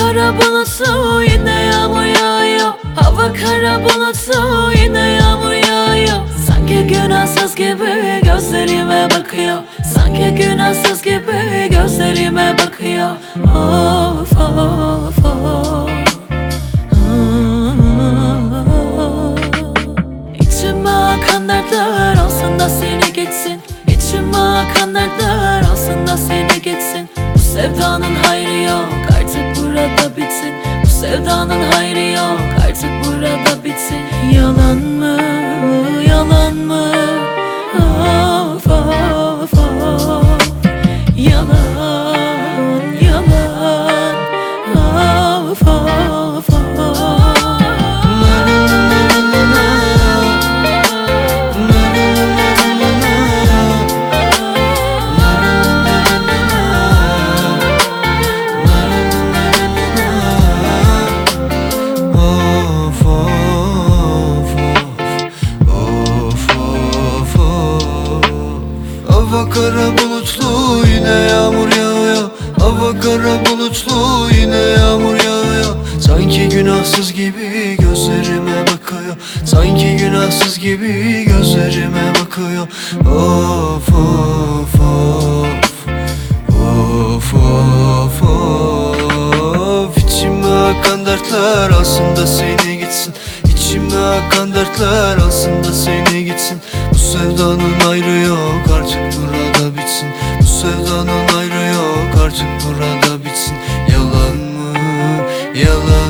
kara bulutlu, yine yağmur yağıyor. Hava kara bulutlu, yine yağmur yağıyor. Sanki günahsız gibi gözlerime bakıyor. Sanki günahsız gibi gözlerime bakıyor. Of of of. İçime akan dertler olsun da seni geçsin. İçime akan dertler olsun da seni geçsin. Bu sevdanın hayrı yok, artık burada bitsin. Bu sevdanın hayrı yok, artık burada bitsin. Yalan mı, yalan mı? Of of of. Yalan, yalan. Of of of. Hava kara bulutlu, yine yağmur yağıyor. Hava kara bulutlu, yine yağmur yağıyor. Sanki günahsız gibi gözlerime bakıyor. Sanki günahsız gibi gözlerime bakıyor. Of of of. Of of of. İçime akan dertler alsın da seni gitsin. İçime akan dertler alsın da seni gitsin. Bu sevdanın ayrı yok, artık burada bitsin. Bu sevdanın ayrı yok, artık burada bitsin. Yalan mı, yalan